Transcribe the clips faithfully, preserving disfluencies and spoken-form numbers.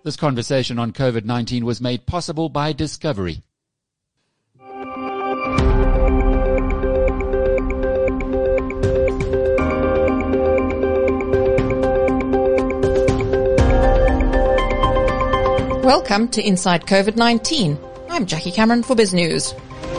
This conversation on COVID nineteen was made possible by Discovery. Welcome to Inside COVID nineteen. I'm Jackie Cameron for Biz News.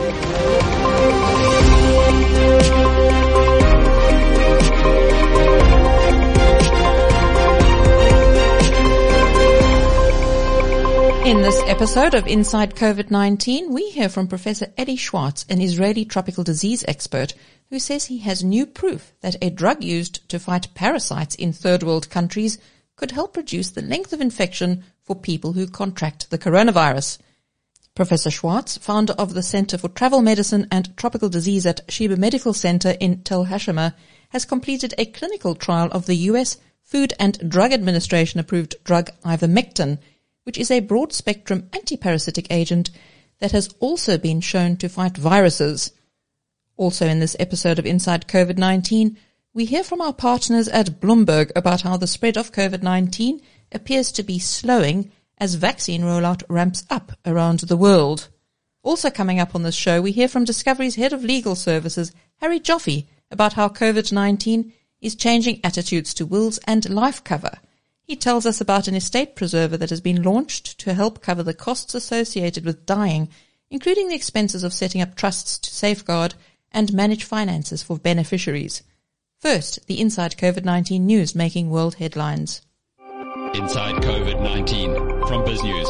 In this episode of Inside COVID nineteen, we hear from Professor Eddie Schwartz, an Israeli tropical disease expert, who says he has new proof that a drug used to fight parasites in third world countries could help reduce the length of infection for people who contract the coronavirus. Professor Schwartz, founder of the Center for Travel Medicine and Tropical Disease at Sheba Medical Center in Tel Hashomer, has completed a clinical trial of the U S Food and Drug Administration approved drug ivermectin, which is a broad-spectrum antiparasitic agent that has also been shown to fight viruses. Also in this episode of Inside COVID nineteen, we hear from our partners at Bloomberg about how the spread of COVID nineteen appears to be slowing as vaccine rollout ramps up around the world. Also coming up on this show, we hear from Discovery's Head of Legal Services, Harry Joffe, about how COVID nineteen is changing attitudes to wills and life cover. He tells us about an estate preserver that has been launched to help cover the costs associated with dying, including the expenses of setting up trusts to safeguard and manage finances for beneficiaries. First, the Inside COVID nineteen news making world headlines. Inside COVID nineteen from Biz News.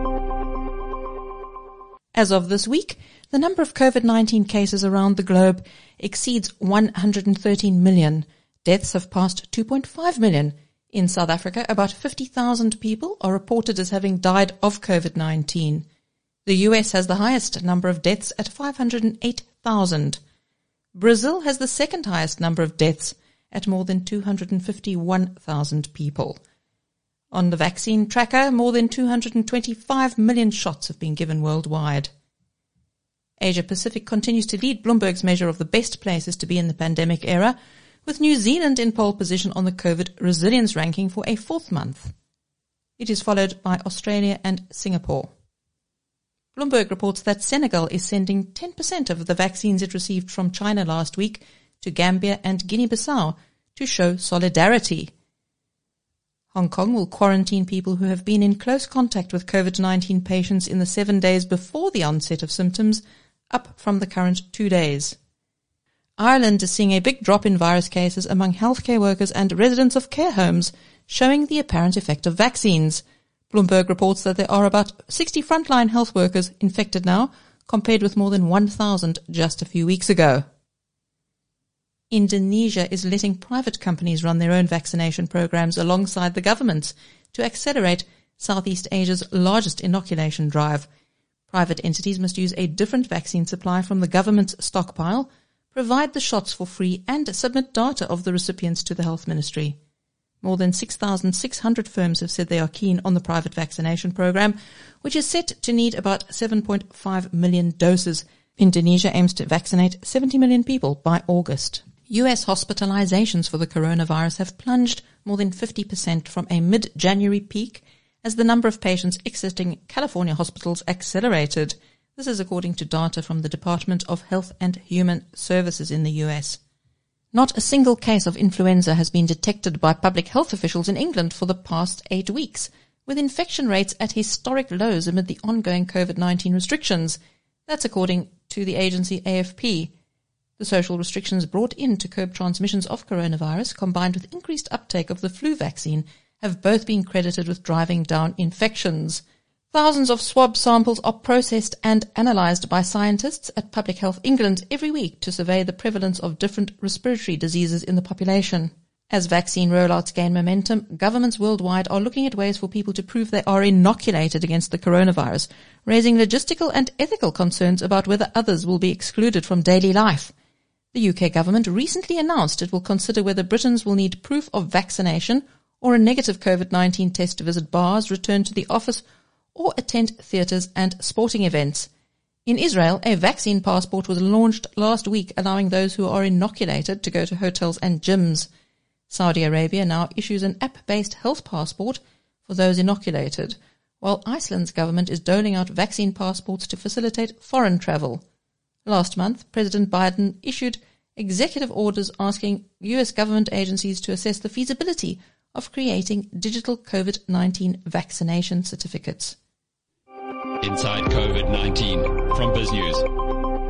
As of this week, the number of COVID nineteen cases around the globe exceeds one hundred thirteen million. Deaths have passed two point five million. In South Africa, about fifty thousand people are reported as having died of COVID nineteen. The U S has the highest number of deaths at five hundred eight thousand. Brazil has the second highest number of deaths at more than two hundred fifty-one thousand people. On the vaccine tracker, more than two hundred twenty-five million shots have been given worldwide. Asia Pacific continues to lead Bloomberg's measure of the best places to be in the pandemic era, with New Zealand in pole position on the COVID resilience ranking for a fourth month. It is followed by Australia and Singapore. Bloomberg reports that Senegal is sending ten percent of the vaccines it received from China last week to Gambia and Guinea-Bissau to show solidarity. Hong Kong will quarantine people who have been in close contact with COVID nineteen patients in the seven days before the onset of symptoms, up from the current two days. Ireland is seeing a big drop in virus cases among healthcare workers and residents of care homes, showing the apparent effect of vaccines. Bloomberg reports that there are about sixty frontline health workers infected now, compared with more than one thousand just a few weeks ago. Indonesia is letting private companies run their own vaccination programs alongside the government's to accelerate Southeast Asia's largest inoculation drive. Private entities must use a different vaccine supply from the government's stockpile, provide the shots for free, and submit data of the recipients to the health ministry. More than six thousand six hundred firms have said they are keen on the private vaccination program, which is set to need about seven point five million doses. Indonesia aims to vaccinate seventy million people by August. U S hospitalizations for the coronavirus have plunged more than fifty percent from a mid-January peak as the number of patients exiting California hospitals accelerated. This is according to data from the Department of Health and Human Services in the U S. Not a single case of influenza has been detected by public health officials in England for the past eight weeks, with infection rates at historic lows amid the ongoing COVID nineteen restrictions. That's according to the agency A F P. The social restrictions brought in to curb transmissions of coronavirus, combined with increased uptake of the flu vaccine, have both been credited with driving down infections. Thousands of swab samples are processed and analysed by scientists at Public Health England every week to survey the prevalence of different respiratory diseases in the population. As vaccine rollouts gain momentum, governments worldwide are looking at ways for people to prove they are inoculated against the coronavirus, raising logistical and ethical concerns about whether others will be excluded from daily life. The U K government recently announced it will consider whether Britons will need proof of vaccination or a negative COVID nineteen test to visit bars, return to the office, or attend theatres and sporting events. In Israel, a vaccine passport was launched last week, allowing those who are inoculated to go to hotels and gyms. Saudi Arabia now issues an app-based health passport for those inoculated, while Iceland's government is doling out vaccine passports to facilitate foreign travel. Last month, President Biden issued executive orders asking U S government agencies to assess the feasibility of creating digital COVID nineteen vaccination certificates. Inside COVID nineteen from BizNews.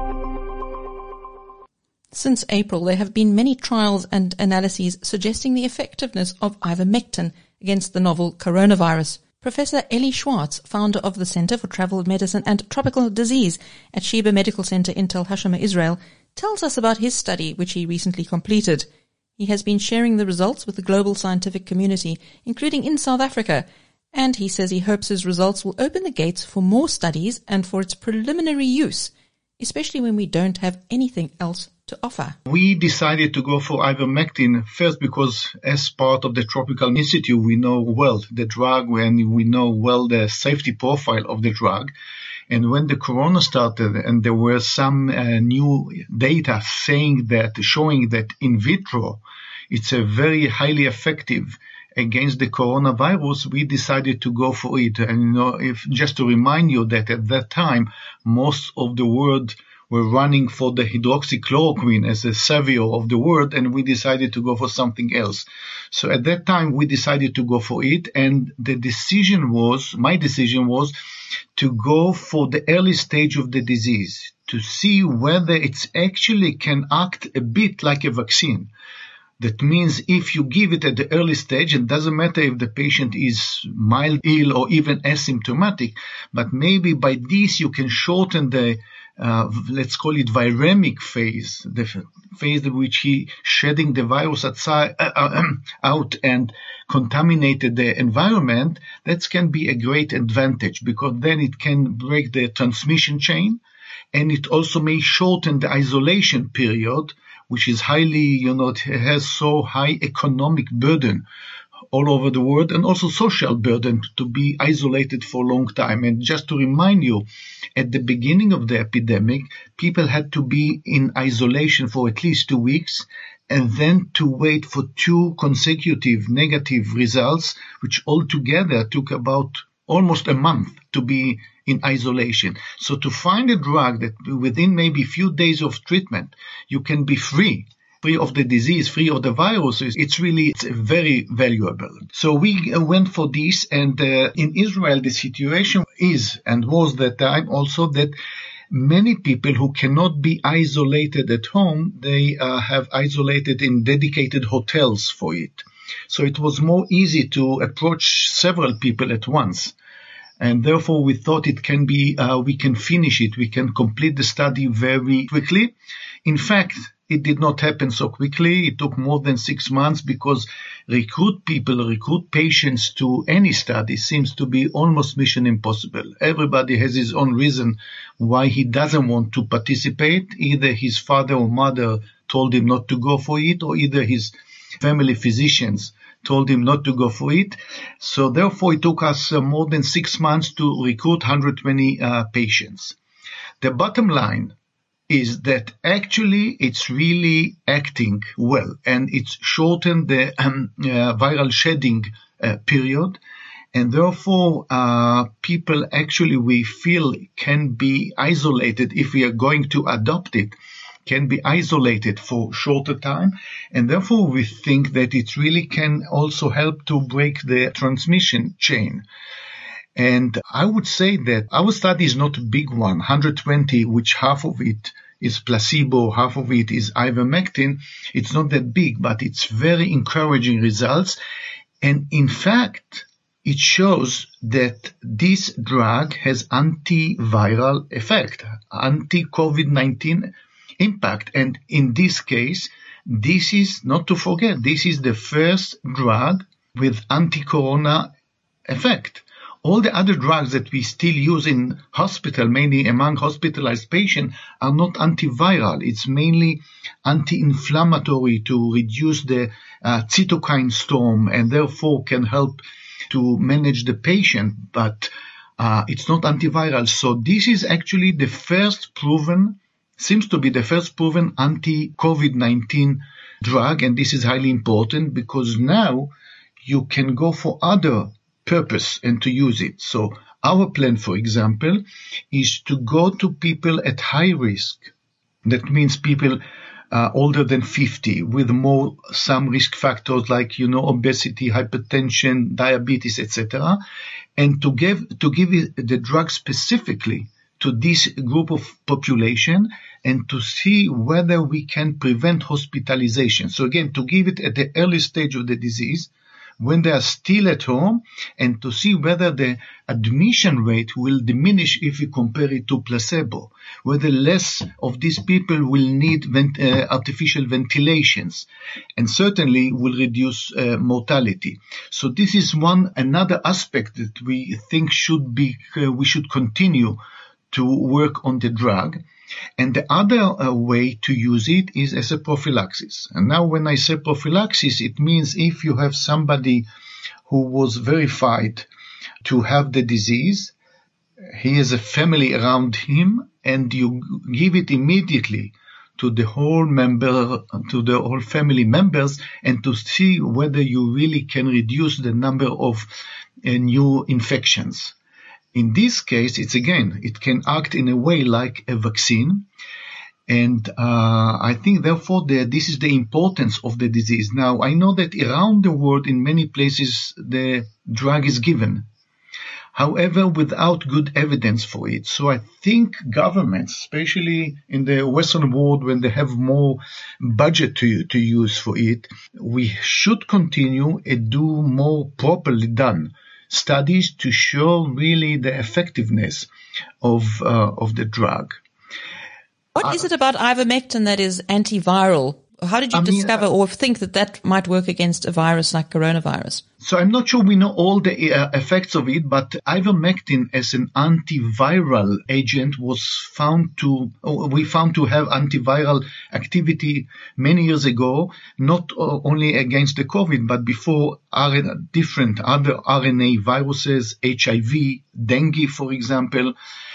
Since April, there have been many trials and analyses suggesting the effectiveness of ivermectin against the novel coronavirus. Professor Eli Schwartz, founder of the Center for Travel Medicine and Tropical Disease at Sheba Medical Center in Tel Hashomer, Israel, tells us about his study, which he recently completed. He has been sharing the results with the global scientific community, including in South Africa, and he says he hopes his results will open the gates for more studies and for its preliminary use, especially when we don't have anything else to offer. We decided to go for ivermectin first because as part of the Tropical Institute, we know well the drug and we know well the safety profile of the drug. And when the corona started and there were some uh, new data saying that, showing that in vitro, it's a very highly effective against the coronavirus, we decided to go for it. And you know, if just to remind you that at that time, most of the world were running for the hydroxychloroquine as a savior of the world, and we decided to go for something else. So at that time, we decided to go for it, and the decision was, my decision was, to go for the early stage of the disease, to see whether it actually can act a bit like a vaccine. That means if you give it at the early stage, it doesn't matter if the patient is mild ill or even asymptomatic, but maybe by this you can shorten the Uh, let's call it viremic phase, the phase in which he shedding the virus outside, uh, uh, out and contaminated the environment. That can be a great advantage because then it can break the transmission chain, and it also may shorten the isolation period, which is highly, you know, it has so high economic burden all over the world and also social burden to be isolated for a long time. And just to remind you, at the beginning of the epidemic, people had to be in isolation for at least two weeks and then to wait for two consecutive negative results, which altogether took about almost a month to be in isolation. So to find a drug that within maybe a few days of treatment, you can be free free of the disease, free of the viruses, it's really it's very valuable. So we went for this, and uh, in Israel, the situation is and was that time also that many people who cannot be isolated at home, they uh, have isolated in dedicated hotels for it. So it was more easy to approach several people at once. And therefore, we thought it can be, uh, we can finish it. We can complete the study very quickly. In fact, it did not happen so quickly. It took more than six months because recruit people, recruit patients to any study seems to be almost mission impossible. Everybody has his own reason why he doesn't want to participate. Either his father or mother told him not to go for it, or either his family physicians told him not to go for it. So therefore, it took us uh, more than six months to recruit one hundred twenty uh, patients. The bottom line is that actually it's really acting well, and it's shortened the um, uh, viral shedding uh, period, and therefore uh, people actually we feel can be isolated if we are going to adopt it, can be isolated for shorter time, and therefore we think that it really can also help to break the transmission chain. And I would say that our study is not a big one, one hundred twenty, which half of it is placebo, half of it is ivermectin. It's not that big, but it's very encouraging results. And in fact, it shows that this drug has antiviral effect, anti-COVID nineteen impact. And in this case, this is, not to forget, this is the first drug with anti-corona effect. All the other drugs that we still use in hospital, mainly among hospitalized patients, are not antiviral. It's mainly anti-inflammatory to reduce the uh, cytokine storm and therefore can help to manage the patient, but uh, it's not antiviral. So this is actually the first proven, seems to be the first proven anti-COVID nineteen drug, and this is highly important because now you can go for other purpose and to use it. So our plan, for example, is to go to people at high risk. That means people uh, older than fifty with more some risk factors like, you know, obesity, hypertension, diabetes, et cetera, and to give to give it the drug specifically to this group of population and to see whether we can prevent hospitalization. So again, to give it at the early stage of the disease, when they are still at home, and to see whether the admission rate will diminish if you compare it to placebo, whether less of these people will need vent- uh, artificial ventilations, and certainly will reduce uh, mortality. So this is one another aspect that we think should be uh, we should continue to work on the drug. And the other uh, way to use it is as a prophylaxis. And now when I say prophylaxis, it means if you have somebody who was verified to have the disease, he has a family around him, and you give it immediately to the whole member, to the whole family members, and to see whether you really can reduce the number of uh, new infections. In this case, it's again, it can act in a way like a vaccine. And uh, I think, therefore, the, this is the importance of the disease. Now, I know that around the world, in many places, the drug is given. However, without good evidence for it. So I think governments, especially in the Western world, when they have more budget to, to use for it, we should continue and do more properly done studies to show really the effectiveness of uh, of the drug. What uh, is it about ivermectin that is antiviral? How did you I discover mean, uh, or think that that might work against a virus like coronavirus? So I'm not sure we know all the uh, effects of it, but ivermectin as an antiviral agent was found to, we found to have antiviral activity many years ago, not only against the COVID, but before R N A, different other R N A viruses, H I V, dengue, for example.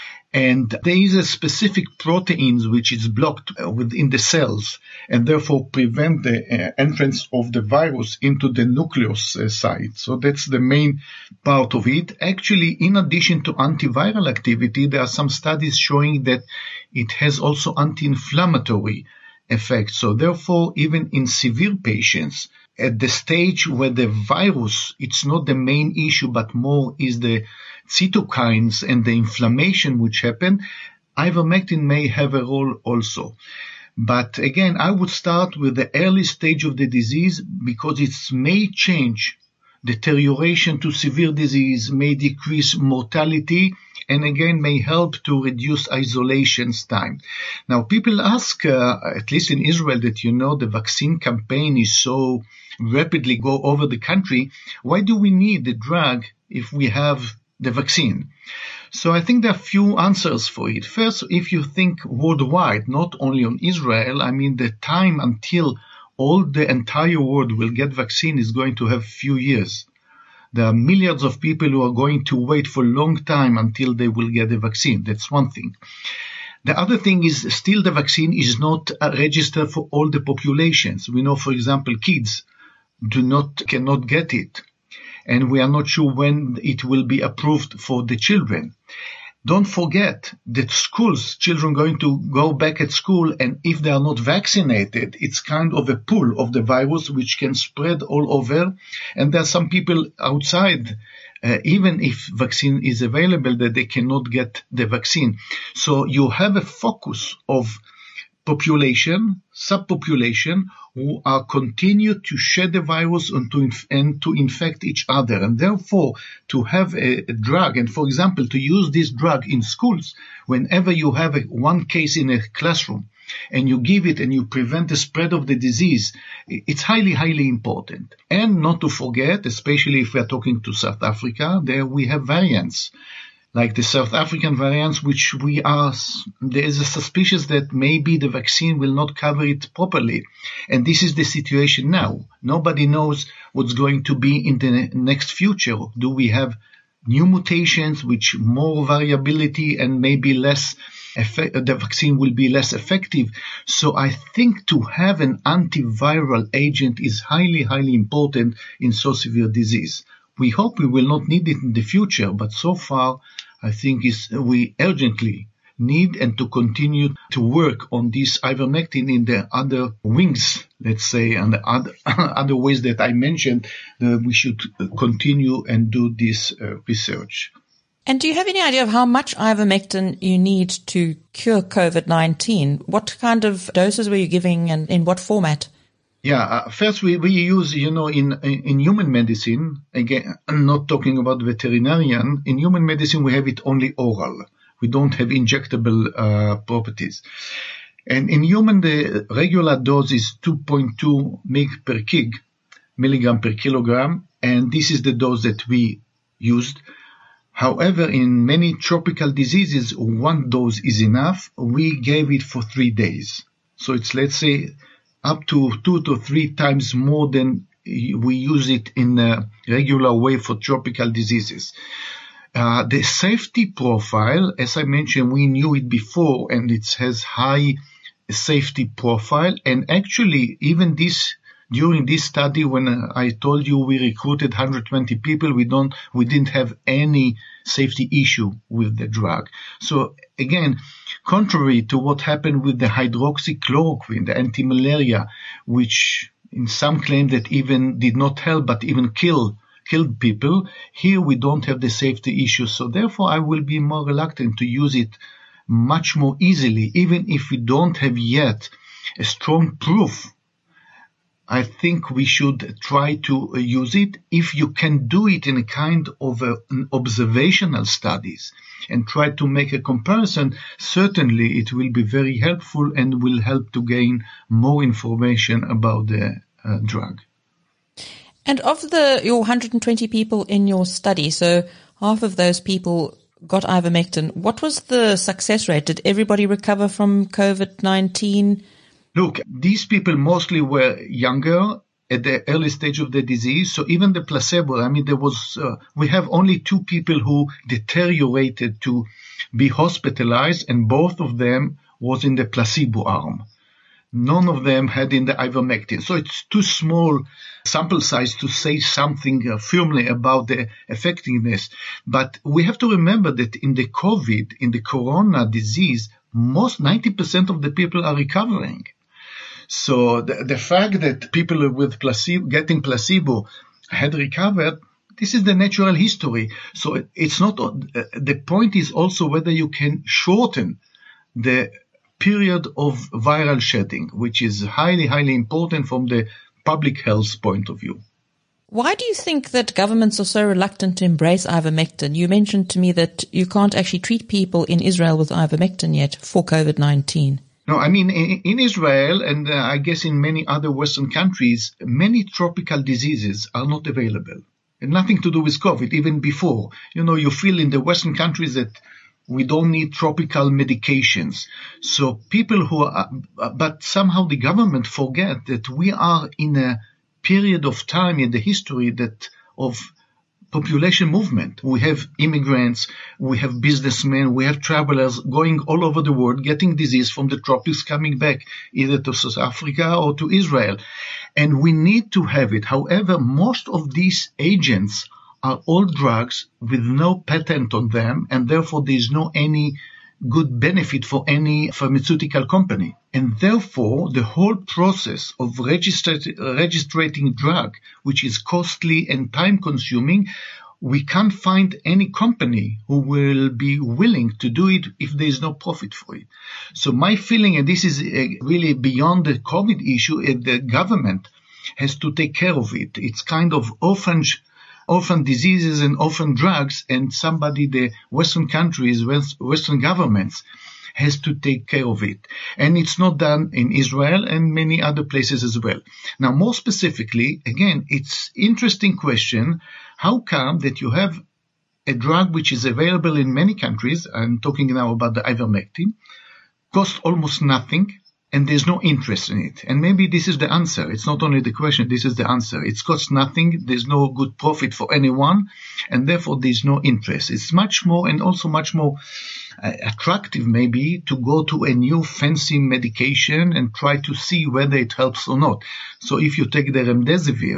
And there is a specific proteins which is blocked within the cells and therefore prevent the uh, entrance of the virus into the nucleus uh, site. So that's the main part of it. Actually, in addition to antiviral activity, there are some studies showing that it has also anti-inflammatory effects. So therefore, even in severe patients, at the stage where the virus, it's not the main issue, but more is the cytokines and the inflammation which happen, ivermectin may have a role also. But again, I would start with the early stage of the disease because it may change deterioration to severe disease, may decrease mortality, and again may help to reduce isolation's time. Now, people ask, uh, at least in Israel, that you know the vaccine campaign is so rapidly go over the country. Why do we need the drug if we have the vaccine? So I think there are few answers for it. First, if you think worldwide, not only on Israel, I mean the time until all the entire world will get vaccine is going to have few years. There are millions of people who are going to wait for a long time until they will get the vaccine. That's one thing. The other thing is still the vaccine is not registered for all the populations. We know, for example, kids do not cannot get it. And we are not sure when it will be approved for the children. Don't forget that schools, children going to go back at school, and if they are not vaccinated, it's kind of a pool of the virus which can spread all over. And there are some people outside, uh, even if vaccine is available, that they cannot get the vaccine. So you have a focus of population, subpopulation, who are continue to shed the virus and to, inf- and to infect each other. And therefore, to have a, a drug, and for example, to use this drug in schools, whenever you have a, one case in a classroom, and you give it and you prevent the spread of the disease, it's highly, highly important. And not to forget, especially if we are talking to South Africa, there we have variants. Like the South African variants, which we are, there is a suspicion that maybe the vaccine will not cover it properly. And this is the situation now. Nobody knows what's going to be in the next future. Do we have new mutations, which more variability and maybe less, effect, the vaccine will be less effective. So I think to have an antiviral agent is highly, highly important in so severe disease. We hope we will not need it in the future, but so far, I think is we urgently need and to continue to work on this ivermectin in the other wings, let's say, and the other, other ways that I mentioned, that we should continue and do this uh, research. And do you have any idea of how much ivermectin you need to cure COVID nineteen? What kind of doses were you giving and in what format? Yeah, uh, first we, we use, you know, in, in, in human medicine, again, I'm not talking about veterinarian, in human medicine we have it only oral. We don't have injectable uh, properties. And in human, the regular dose is two point two mg per kg, milligram per kilogram, and this is the dose that we used. However, in many tropical diseases, one dose is enough. We gave it for three days. So it's, let's say, up to two to three times more than we use it in a regular way for tropical diseases. Uh, the safety profile, as I mentioned, we knew it before, and it has high safety profile. And actually, even this during this study, when uh, I told you we recruited one hundred twenty people, we don't, we didn't have any safety issue with the drug. So again, contrary to what happened with the hydroxychloroquine, the anti-malaria, which in some claim that even did not help but even kill killed people, here we don't have the safety issue. So therefore, I will be more reluctant to use it much more easily, even if we don't have yet a strong proof. I think we should try to use it if you can do it in a kind of a, an observational studies and try to make a comparison. Certainly it will be very helpful and will help to gain more information about the uh, drug. And of the your one hundred twenty people in your study, so half of those people got ivermectin, what was the success rate? Did everybody recover from COVID nineteen? Look, these people mostly were younger at the early stage of the disease. So even the placebo, I mean, there was, uh, we have only two people who deteriorated to be hospitalized, and both of them was in the placebo arm. None of them had in the ivermectin. So it's too small sample size to say something uh, firmly about the effectiveness. But we have to remember that in the COVID, in the corona disease, most ninety percent of the people are recovering. So the, the fact that people with placebo, getting placebo had recovered, this is the natural history. So it's not, uh, the point is also whether you can shorten the period of viral shedding, which is highly, highly important from the public health point of view. Why do you think that governments are so reluctant to embrace ivermectin? You mentioned to me that you can't actually treat people in Israel with ivermectin yet for COVID nineteen. No, I mean, in, in Israel, and uh, I guess in many other Western countries, many tropical diseases are not available. And nothing to do with COVID, even before. You know, you feel in the Western countries that we don't need tropical medications. So people who are, but somehow the government forget that we are in a period of time in the history that of population movement. We have immigrants, we have businessmen, we have travelers going all over the world, getting disease from the tropics, coming back either to South Africa or to Israel. And we need to have it. However, most of these agents are all drugs with no patent on them, and therefore there is no any good benefit for any pharmaceutical company. And therefore, the whole process of registering registering drug, which is costly and time-consuming, we can't find any company who will be willing to do it if there is no profit for it. So my feeling, and this is really beyond the COVID issue, is the government has to take care of it. It's kind of orphan orphan diseases and orphan drugs, and somebody, the Western countries, Western governments, has to take care of it. And it's not done in Israel and many other places as well. Now, more specifically, again, it's interesting question. How come that you have a drug which is available in many countries, I'm talking now about the ivermectin, costs almost nothing, and there's no interest in it? And maybe this is the answer. It's not only the question, this is the answer. It costs nothing, there's no good profit for anyone, and therefore there's no interest. It's much more, and also much more uh, attractive maybe, to go to a new fancy medication and try to see whether it helps or not. So if you take the remdesivir,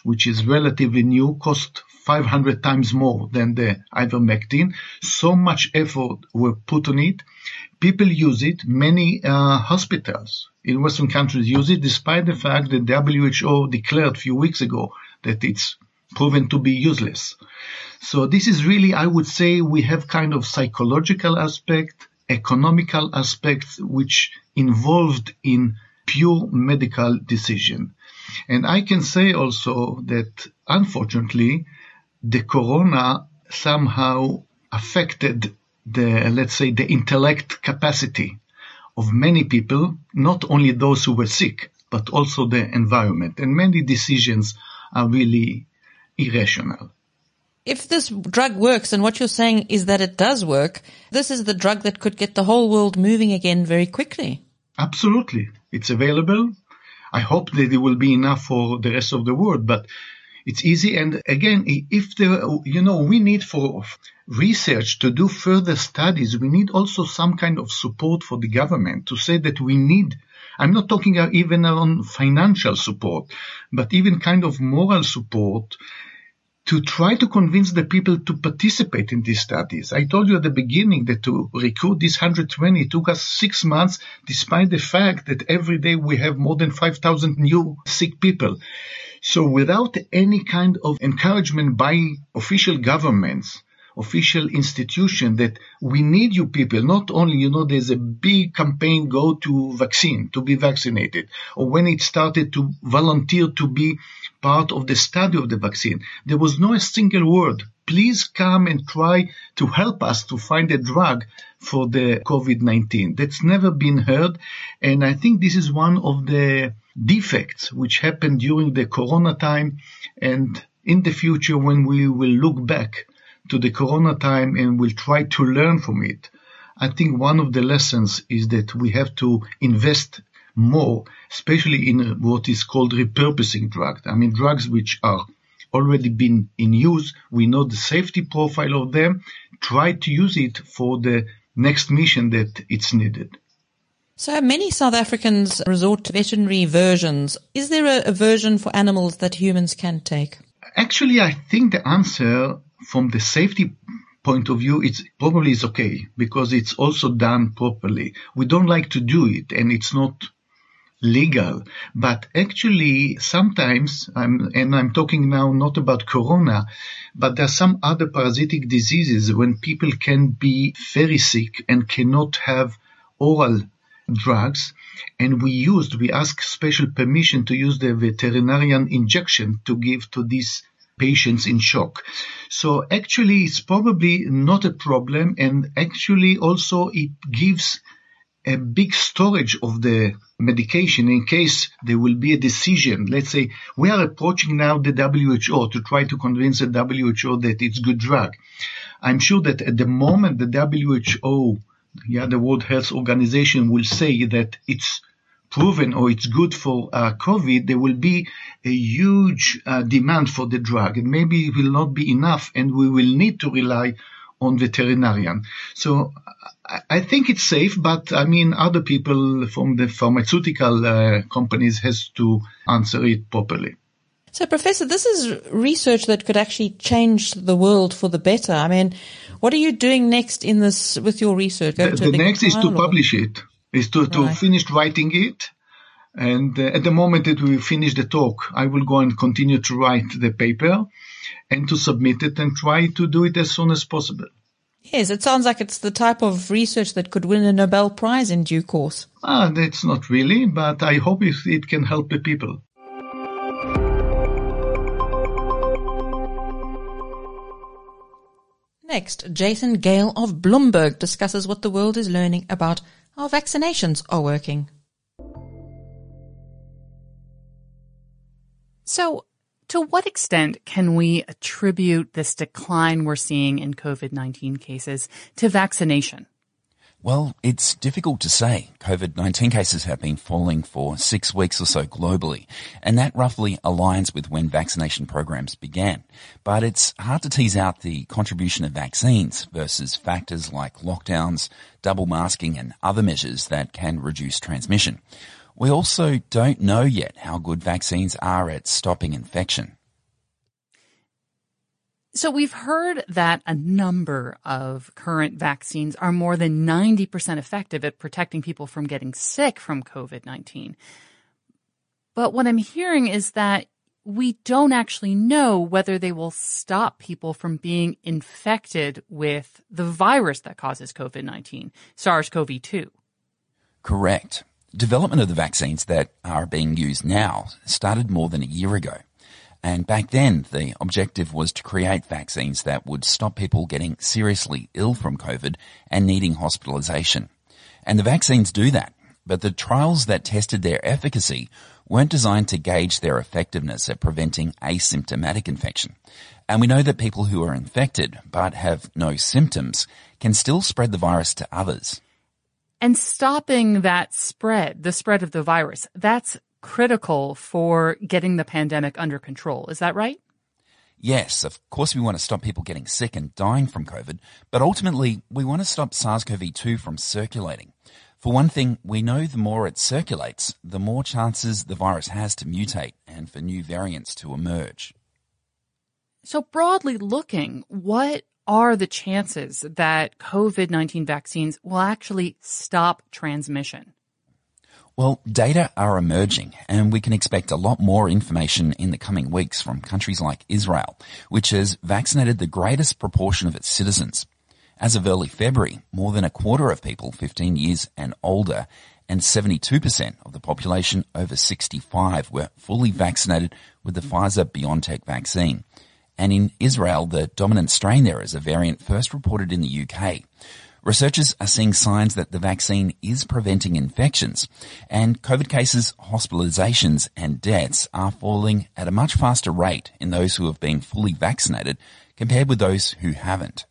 which is relatively new, cost five hundred times more than the ivermectin. So much effort were put on it. People use it. Many uh, hospitals in Western countries use it, despite the fact that W H O declared a few weeks ago that it's proven to be useless. So this is really, I would say, we have kind of psychological aspect, economical aspects, which involved in pure medical decision. And I can say also that, unfortunately, the corona somehow affected the, let's say, the intellect capacity of many people, not only those who were sick, but also the environment. And many decisions are really irrational. If this drug works, and what you're saying is that it does work, this is the drug that could get the whole world moving again very quickly. Absolutely. It's available. I hope that it will be enough for the rest of the world, but it's easy. And again, if there, you know, we need for research to do further studies, we need also some kind of support for the government to say that we need, I'm not talking even on financial support, but even kind of moral support to try to convince the people to participate in these studies. I told you at the beginning that to recruit these one hundred twenty took us six months, despite the fact that every day we have more than five thousand new sick people. So without any kind of encouragement by official governments, official institution that we need you people, not only, you know, there's a big campaign, go to vaccine, to be vaccinated, or when it started to volunteer to be part of the study of the vaccine, there was no a single word. Please come and try to help us to find a drug for the COVID nineteen. That's never been heard. And I think this is one of the defects which happened during the corona time. And in the future, when we will look back to the corona time and will try to learn from it, I think one of the lessons is that we have to invest more, especially in what is called repurposing drugs. I mean, drugs which are already been in use. We know the safety profile of them. Try to use it for the next mission that it's needed. So many South Africans resort to veterinary versions. Is there a, a version for animals that humans can take? Actually, I think the answer from the safety point of view, it's probably is okay because it's also done properly. We don't like to do it and it's not legal, but actually sometimes, I'm, and I'm talking now not about corona, but there are some other parasitic diseases when people can be very sick and cannot have oral drugs, and we used, we asked special permission to use the veterinarian injection to give to these patients in shock. So actually it's probably not a problem, and actually also it gives a big storage of the medication in case there will be a decision. Let's say we are approaching now the W H O to try to convince the W H O that it's good drug. I'm sure that at the moment the W H O, yeah, the World Health Organization will say that it's proven or it's good for uh, COVID, there will be a huge uh, demand for the drug, and maybe it will not be enough, and we will need to rely on veterinarian. So I, I think it's safe, but I mean, other people from the pharmaceutical uh, companies has to answer it properly. So, Professor, this is research that could actually change the world for the better. I mean, what are you doing next in this with your research? The, the next is to or? publish it, is to, to right. finish writing it. And uh, at the moment that we finish the talk, I will go and continue to write the paper and to submit it and try to do it as soon as possible. Yes, it sounds like it's the type of research that could win a Nobel Prize in due course. Ah, that's not really, but I hope it, it can help the people. Next, Jason Gale of Bloomberg discusses what the world is learning about how vaccinations are working. So, to what extent can we attribute this decline we're seeing in COVID nineteen cases to vaccination? Well, it's difficult to say. COVID nineteen cases have been falling for six weeks or so globally, and that roughly aligns with when vaccination programs began. But it's hard to tease out the contribution of vaccines versus factors like lockdowns, double masking, and other measures that can reduce transmission. We also don't know yet how good vaccines are at stopping infection. So we've heard that a number of current vaccines are more than ninety percent effective at protecting people from getting sick from COVID nineteen. But what I'm hearing is that we don't actually know whether they will stop people from being infected with the virus that causes COVID nineteen, SARS-CoV two. Correct. Development of the vaccines that are being used now started more than a year ago. And back then, the objective was to create vaccines that would stop people getting seriously ill from COVID and needing hospitalization. And the vaccines do that. But the trials that tested their efficacy weren't designed to gauge their effectiveness at preventing asymptomatic infection. And we know that people who are infected but have no symptoms can still spread the virus to others. And stopping that spread, the spread of the virus, that's critical for getting the pandemic under control. Is that right? Yes, of course we want to stop people getting sick and dying from COVID, but ultimately we want to stop SARS-CoV two from circulating. For one thing, we know the more it circulates, the more chances the virus has to mutate and for new variants to emerge. So broadly looking, what are the chances that COVID nineteen vaccines will actually stop transmission? Well, data are emerging, and we can expect a lot more information in the coming weeks from countries like Israel, which has vaccinated the greatest proportion of its citizens. As of early February, more than a quarter of people fifteen years and older and seventy-two percent of the population over sixty-five were fully vaccinated with the Pfizer-BioNTech vaccine. And in Israel, the dominant strain there is a variant first reported in the U K. Researchers are seeing signs that the vaccine is preventing infections, and COVID cases, hospitalizations and deaths are falling at a much faster rate in those who have been fully vaccinated compared with those who haven't.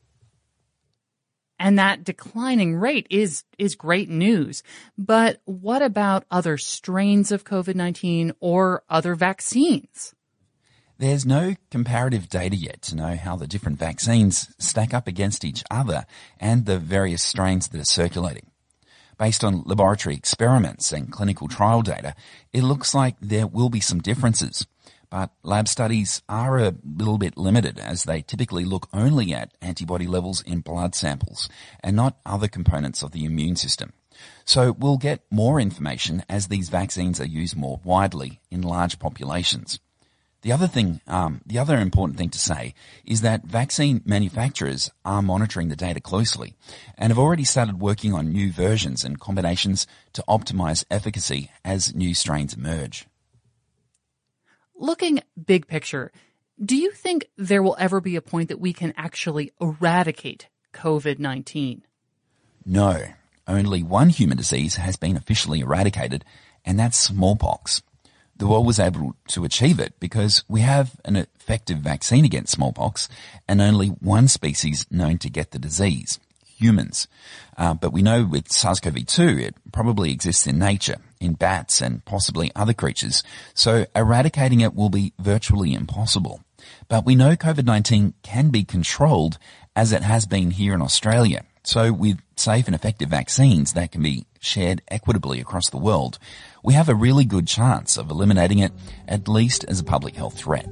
And that declining rate is is great news. But what about other strains of COVID nineteen or other vaccines? There's no comparative data yet to know how the different vaccines stack up against each other and the various strains that are circulating. Based on laboratory experiments and clinical trial data, it looks like there will be some differences. But lab studies are a little bit limited as they typically look only at antibody levels in blood samples and not other components of the immune system. So we'll get more information as these vaccines are used more widely in large populations. The other thing, um, the other important thing to say is that vaccine manufacturers are monitoring the data closely and have already started working on new versions and combinations to optimize efficacy as new strains emerge. Looking big picture, do you think there will ever be a point that we can actually eradicate COVID nineteen? No, only one human disease has been officially eradicated, and that's smallpox. The world was able to achieve it because we have an effective vaccine against smallpox and only one species known to get the disease, humans. Uh, but we know with SARS-CoV two, it probably exists in nature, in bats and possibly other creatures. So eradicating it will be virtually impossible. But we know COVID nineteen can be controlled as it has been here in Australia. So with safe and effective vaccines that can be shared equitably across the world, we have a really good chance of eliminating it, at least as a public health threat.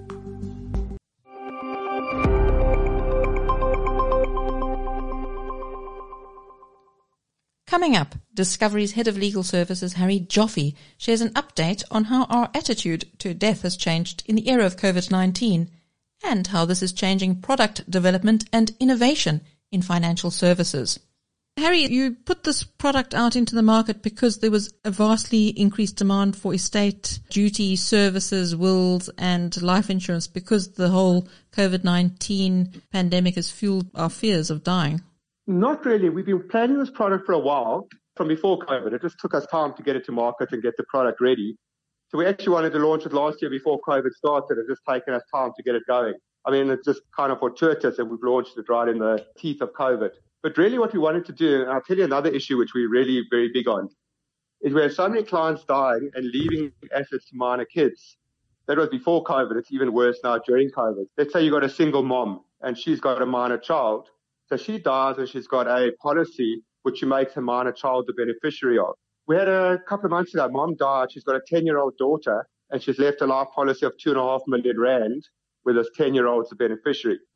Coming up, Discovery's Head of Legal Services, Harry Joffe, shares an update on how our attitude to death has changed in the era of COVID nineteen and how this is changing product development and innovation in financial services. Harry, you put this product out into the market because there was a vastly increased demand for estate duty services, wills and life insurance because the whole COVID nineteen pandemic has fueled our fears of dying. Not really. We've been planning this product for a while, from before COVID. It just took us time to get it to market and get the product ready. So we actually wanted to launch it last year before COVID started. It's just taken us time to get it going. I mean, it's just kind of fortuitous and we've launched it right in the teeth of COVID. But really what we wanted to do, and I'll tell you another issue which we're really very big on, is we have so many clients dying and leaving assets to minor kids. That was before COVID. It's even worse now during COVID. Let's say you've got a single mom and she's got a minor child. So she dies and she's got a policy which she makes her minor child the beneficiary of. We had a couple of months ago, mom died. She's got a ten-year-old daughter and she's left a life policy of two and a half million rand with this ten-year-old as a beneficiary.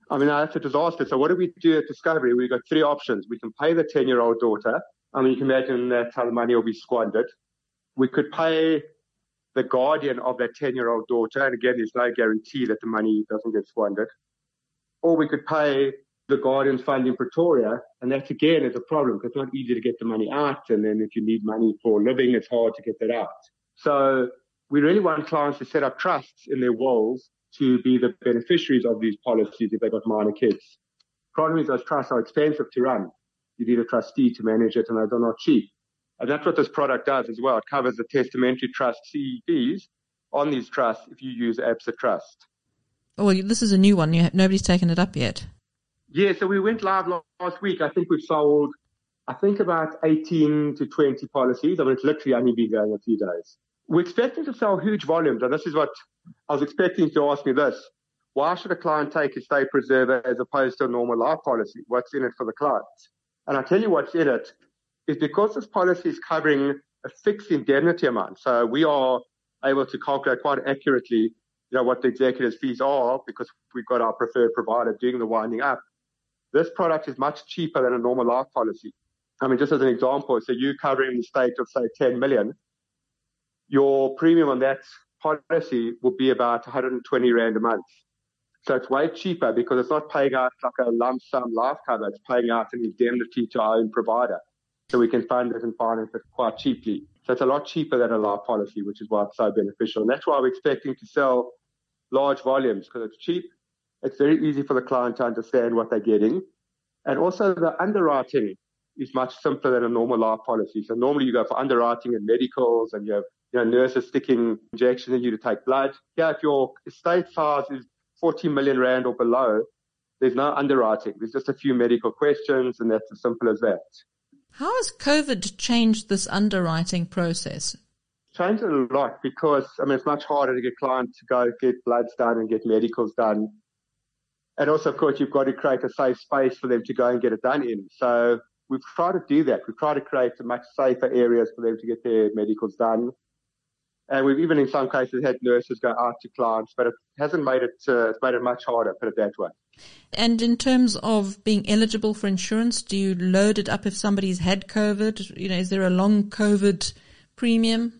I mean, that's a disaster. So what do we do at Discovery? We've got three options. We can pay the ten-year-old daughter. I mean, you can imagine that's how the money will be squandered. We could pay the guardian of that ten-year-old daughter. And again, there's no guarantee that the money doesn't get squandered. Or we could pay the Guardian Fund in Pretoria. And that, again, is a problem because it's not easy to get the money out. And then if you need money for living, it's hard to get that out. So we really want clients to set up trusts in their wills to be the beneficiaries of these policies if they've got minor kids. Problem is those trusts are expensive to run. You need a trustee to manage it, and they're not cheap. And that's what this product does as well. It covers the testamentary trust fees on these trusts if you use Absa Trust. Oh, this is a new one. You have, nobody's taken it up yet. Yeah, so we went live last week. I think we've sold, I think, about eighteen to twenty policies. I mean, it's literally only been going a few days. We're expecting to sell huge volumes, and this is what I was expecting to ask me this. Why should a client take a Estate Preserver as opposed to a normal life policy? What's in it for the client? And I tell you what's in it is because this policy is covering a fixed indemnity amount. So we are able to calculate quite accurately, you know, what the executive's fees are because we've got our preferred provider doing the winding up. This product is much cheaper than a normal life policy. I mean, just as an example, so you covering the estate of, say, ten million, your premium on that policy will be about one hundred twenty rand a month. So it's way cheaper because it's not paying out like a lump sum life cover. It's paying out an indemnity to our own provider. So we can fund it and finance it quite cheaply. So it's a lot cheaper than a life policy, which is why it's so beneficial. And that's why we're expecting to sell large volumes because it's cheap. It's very easy for the client to understand what they're getting. And also the underwriting is much simpler than a normal life policy. So normally you go for underwriting and medicals and you have you know, nurses sticking injections in you to take blood. Yeah, if your estate size is forty million rand or below, there's no underwriting. There's just a few medical questions and that's as simple as that. How has COVID changed this underwriting process? Changed it a lot because, I mean, it's much harder to get clients to go get bloods done and get medicals done. And also, of course, you've got to create a safe space for them to go and get it done in. So we've tried to do that. We've tried to create much safer areas for them to get their medicals done. And we've even in some cases had nurses go out to clients, but it hasn't made it, uh, it's made it much harder, put it that way. And in terms of being eligible for insurance, do you load it up if somebody's had COVID? You know, is there a long COVID premium?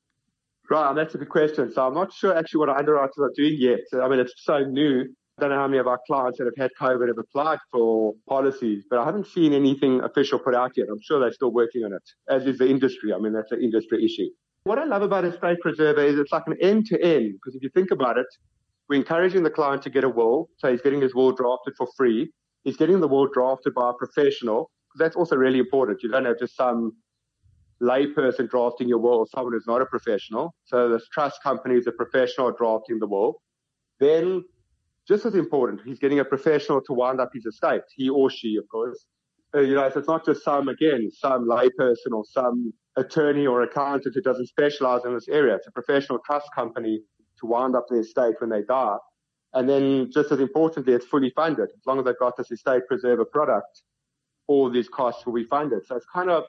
Right, that's a good question. So I'm not sure actually what our underwriters are doing yet. I mean, it's so new. I don't know how many of our clients that have had COVID have applied for policies, but I haven't seen anything official put out yet. I'm sure they're still working on it, as is the industry. I mean, that's an industry issue. What I love about Estate Preserver is it's like an end-to-end, because if you think about it, we're encouraging the client to get a will. So he's getting his will drafted for free. He's getting the will drafted by a professional, because that's also really important. You don't have just some layperson drafting your will, someone who's not a professional. So this trust company is a professional drafting the will. Then, just as important, he's getting a professional to wind up his estate, he or she, of course. Uh, you know, so it's not just some, again, some layperson or some attorney or accountant who doesn't specialize in this area. It's a professional trust company to wind up their estate when they die. And then, just as importantly, it's fully funded. As long as they've got this Estate Preserver product, all these costs will be funded. So it's kind of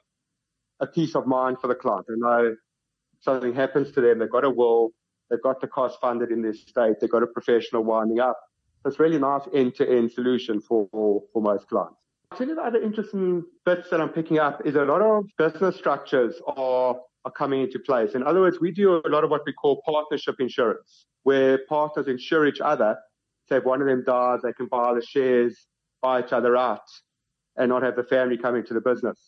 a peace of mind for the client. They know if something happens to them, they've got a will, they've got the cost funded in their estate, they've got a professional winding up. So it's really nice end-to-end solution for, for, for most clients. I'll tell you the other interesting bits that I'm picking up is a lot of business structures are, are coming into place. In other words, we do a lot of what we call partnership insurance, where partners insure each other. So if one of them dies, they can buy the shares, buy each other out, and not have the family come into the business.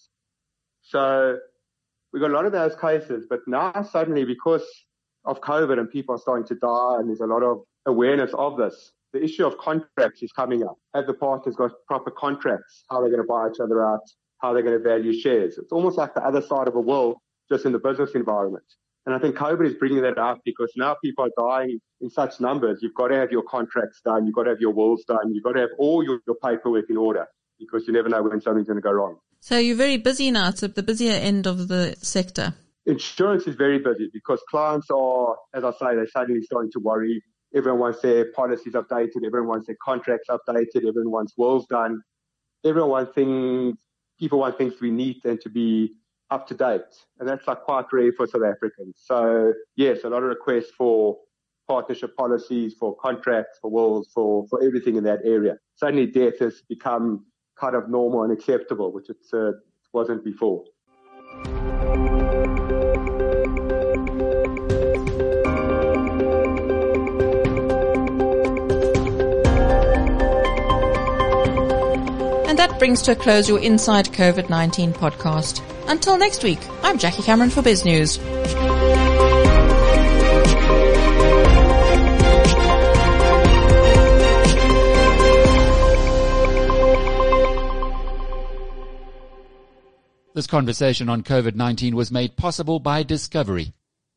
So we've got a lot of those cases, but now suddenly because of COVID and people are starting to die and there's a lot of awareness of this, the issue of contracts is coming up. Have the partners got proper contracts? How they're going to buy each other out? How they're going to value shares? It's almost like the other side of a will, just in the business environment. And I think COVID is bringing that up because now people are dying in such numbers. You've got to have your contracts done. You've got to have your wills done. You've got to have all your, your paperwork in order because you never know when something's going to go wrong. So you're very busy now. It's at the busier end of the sector. Insurance is very busy because clients are, as I say, they're suddenly starting to worry. Everyone wants their policies updated. Everyone wants their contracts updated. Everyone wants wills done. Everyone wants things, people want things to be neat and to be up to date. And that's like quite rare for South Africans. So yes, a lot of requests for partnership policies, for contracts, for wills, for, for everything in that area. Suddenly death has become kind of normal and acceptable, which it uh, wasn't before. That brings to a close your Inside COVID nineteen podcast. Until next week, I'm Jackie Cameron for Biz News. This conversation on COVID nineteen was made possible by Discovery.